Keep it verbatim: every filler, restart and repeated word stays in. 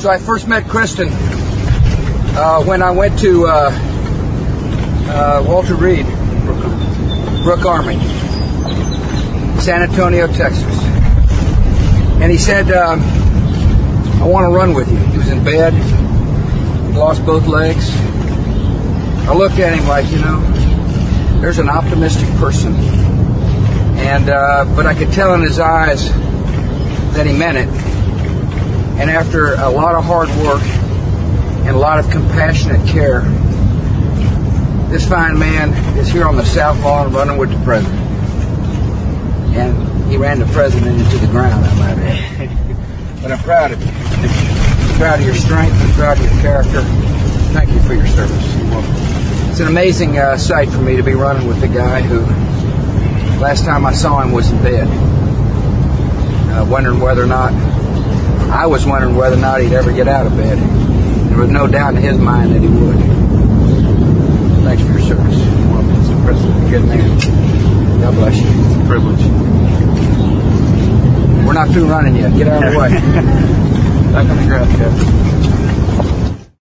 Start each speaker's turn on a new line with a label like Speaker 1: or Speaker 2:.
Speaker 1: So I first met Kristen uh, when I went to uh, uh, Walter Reed, Brooke Army, San Antonio, Texas. And he said, um, I want to run with you. He was in bed. He lost both legs. I looked at him like, you know, there's an optimistic person. And uh, but I could tell in his eyes that he meant it. And after a lot of hard work and a lot of compassionate care, this fine man is here on the South Lawn running with the president. And he ran the president into the ground, I might add. But I'm proud of you. I'm proud of your strength. I'm proud of your character. Thank you for your service. It's an amazing uh, sight for me to be running with the guy who, last time I saw him, was in bed. Uh, wondering whether or not, I was wondering whether or not he'd ever get out of bed. There was no doubt in his mind that he would. Thanks for your service. Well, it's a privilege. Good man. God bless you. It's a privilege. We're not through running yet. Get out of the way. Back on the ground, Jeff.